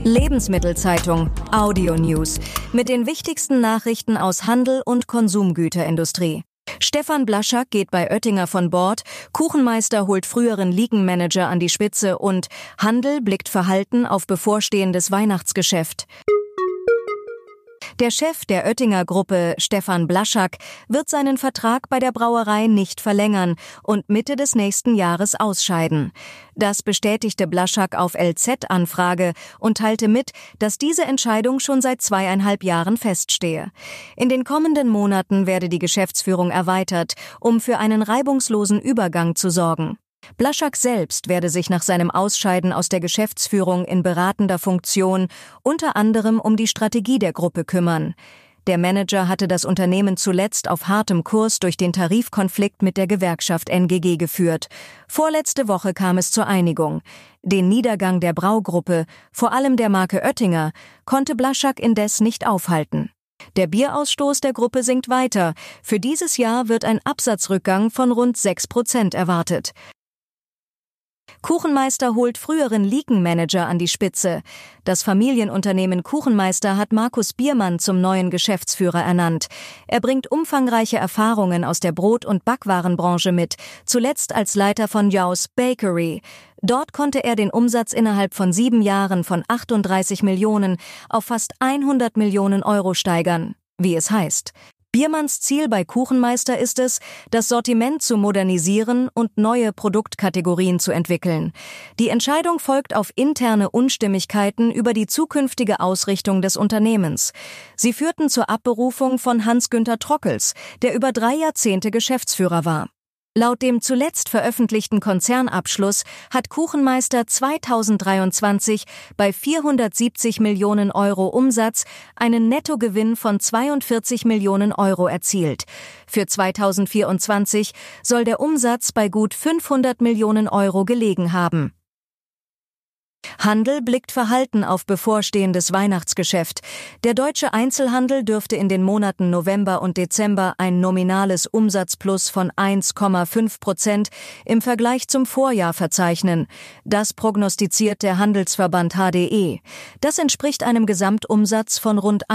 Lebensmittelzeitung Audio News mit den wichtigsten Nachrichten aus Handel und Konsumgüterindustrie. Stefan Blaschak geht bei Oettinger von Bord, Kuchenmeister holt früheren Ligenmanager an die Spitze und Handel blickt verhalten auf bevorstehendes Weihnachtsgeschäft. Der Chef der Oettinger-Gruppe, Stefan Blaschak, wird seinen Vertrag bei der Brauerei nicht verlängern und Mitte des nächsten Jahres ausscheiden. Das bestätigte Blaschak auf LZ-Anfrage und teilte mit, dass diese Entscheidung schon seit 2,5 Jahren feststehe. In den kommenden Monaten werde die Geschäftsführung erweitert, um für einen reibungslosen Übergang zu sorgen. Blaschak selbst werde sich nach seinem Ausscheiden aus der Geschäftsführung in beratender Funktion unter anderem um die Strategie der Gruppe kümmern. Der Manager hatte das Unternehmen zuletzt auf hartem Kurs durch den Tarifkonflikt mit der Gewerkschaft NGG geführt. Vorletzte Woche kam es zur Einigung. Den Niedergang der Braugruppe, vor allem der Marke Oettinger, konnte Blaschak indes nicht aufhalten. Der Bierausstoß der Gruppe sinkt weiter. Für dieses Jahr wird ein Absatzrückgang von rund 6% erwartet. Kuchenmeister holt früheren Ligenmanager an die Spitze. Das Familienunternehmen Kuchenmeister hat Markus Biermann zum neuen Geschäftsführer ernannt. Er bringt umfangreiche Erfahrungen aus der Brot- und Backwarenbranche mit, zuletzt als Leiter von Jaus Bakery. Dort konnte er den Umsatz innerhalb von 7 Jahren von 38 Millionen auf fast 100 Millionen Euro steigern, wie es heißt. Biermanns Ziel bei Kuchenmeister ist es, das Sortiment zu modernisieren und neue Produktkategorien zu entwickeln. Die Entscheidung folgt auf interne Unstimmigkeiten über die zukünftige Ausrichtung des Unternehmens. Sie führten zur Abberufung von Hans-Günter Trockels, der über 3 Jahrzehnte Geschäftsführer war. Laut dem zuletzt veröffentlichten Konzernabschluss hat Kuchenmeister 2023 bei 470 Millionen Euro Umsatz einen Nettogewinn von 42 Millionen Euro erzielt. Für 2024 soll der Umsatz bei gut 500 Millionen Euro gelegen haben. Handel blickt verhalten auf bevorstehendes Weihnachtsgeschäft. Der deutsche Einzelhandel dürfte in den Monaten November und Dezember ein nominales Umsatzplus von 1,5% im Vergleich zum Vorjahr verzeichnen. Das prognostiziert der Handelsverband HDE. Das entspricht einem Gesamtumsatz von rund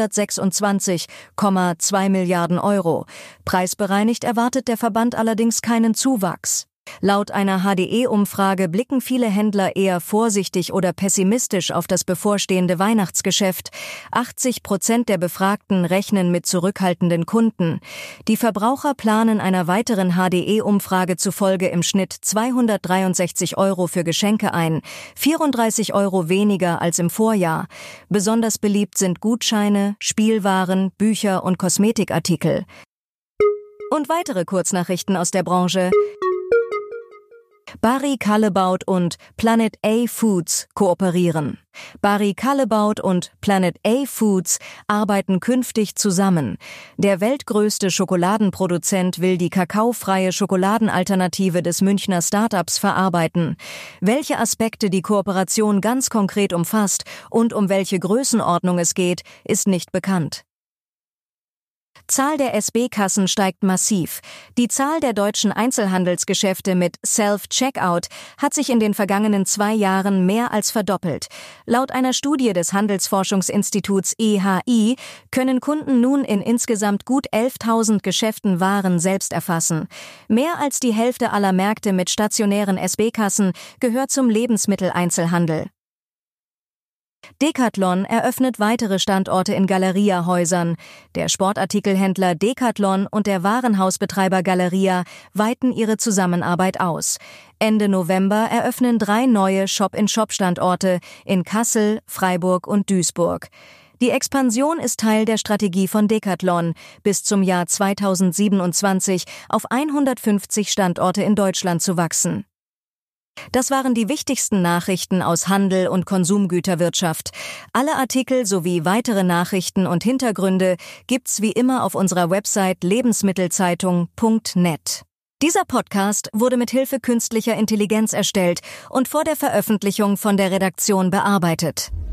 126,2 Milliarden Euro. Preisbereinigt erwartet der Verband allerdings keinen Zuwachs. Laut einer HDE-Umfrage blicken viele Händler eher vorsichtig oder pessimistisch auf das bevorstehende Weihnachtsgeschäft. 80% der Befragten rechnen mit zurückhaltenden Kunden. Die Verbraucher planen einer weiteren HDE-Umfrage zufolge im Schnitt 263 Euro für Geschenke ein, 34 Euro weniger als im Vorjahr. Besonders beliebt sind Gutscheine, Spielwaren, Bücher und Kosmetikartikel. Und weitere Kurznachrichten aus der Branche. Barry Callebaut und Planet A Foods kooperieren. Barry Callebaut und Planet A Foods arbeiten künftig zusammen. Der weltgrößte Schokoladenproduzent will die kakaofreie Schokoladenalternative des Münchner Startups verarbeiten. Welche Aspekte die Kooperation ganz konkret umfasst und um welche Größenordnung es geht, ist nicht bekannt. Zahl der SB-Kassen steigt massiv. Die Zahl der deutschen Einzelhandelsgeschäfte mit Self-Checkout hat sich in den vergangenen 2 Jahren mehr als verdoppelt. Laut einer Studie des Handelsforschungsinstituts EHI können Kunden nun in insgesamt gut 11.000 Geschäften Waren selbst erfassen. Mehr als die Hälfte aller Märkte mit stationären SB-Kassen gehört zum Lebensmitteleinzelhandel. Decathlon eröffnet weitere Standorte in Galeria-Häusern. Der Sportartikelhändler Decathlon und der Warenhausbetreiber Galeria weiten ihre Zusammenarbeit aus. Ende November eröffnen 3 neue Shop-in-Shop-Standorte in Kassel, Freiburg und Duisburg. Die Expansion ist Teil der Strategie von Decathlon, bis zum Jahr 2027 auf 150 Standorte in Deutschland zu wachsen. Das waren die wichtigsten Nachrichten aus Handel und Konsumgüterwirtschaft. Alle Artikel sowie weitere Nachrichten und Hintergründe gibt's wie immer auf unserer Website lebensmittelzeitung.net. Dieser Podcast wurde mit Hilfe künstlicher Intelligenz erstellt und vor der Veröffentlichung von der Redaktion bearbeitet.